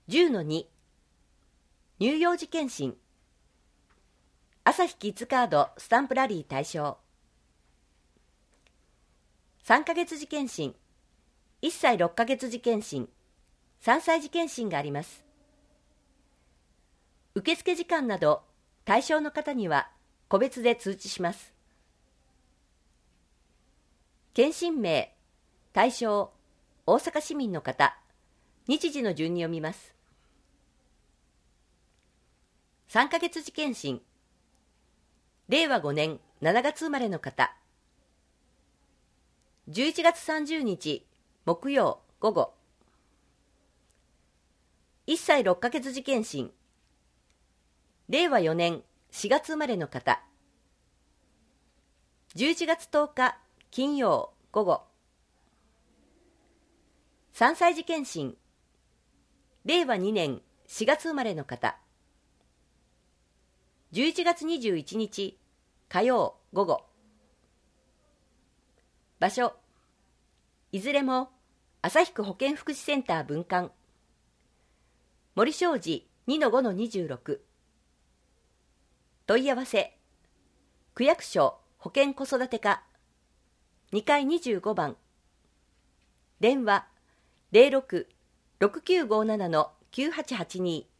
10-2 乳幼児健診朝日キッズカードスタンプラリー対象3ヶ月児健診1歳6ヶ月児健診3歳児健診があります。受付時間など対象の方には個別で通知します。健診名、対象、大阪市民の方、日時の順に読みます。3ヶ月児健診令和5年7月生まれの方、11月30日木曜午後。1歳6ヶ月児健診令和4年4月生まれの方、11月10日金曜午後。3歳児健診令和2年4月生まれの方、11月21日火曜午後。場所いずれも旭区保健福祉センター分館森正治 2-5-26。 問い合わせ区役所保健子育て課2階25番、電話 06-6957-9882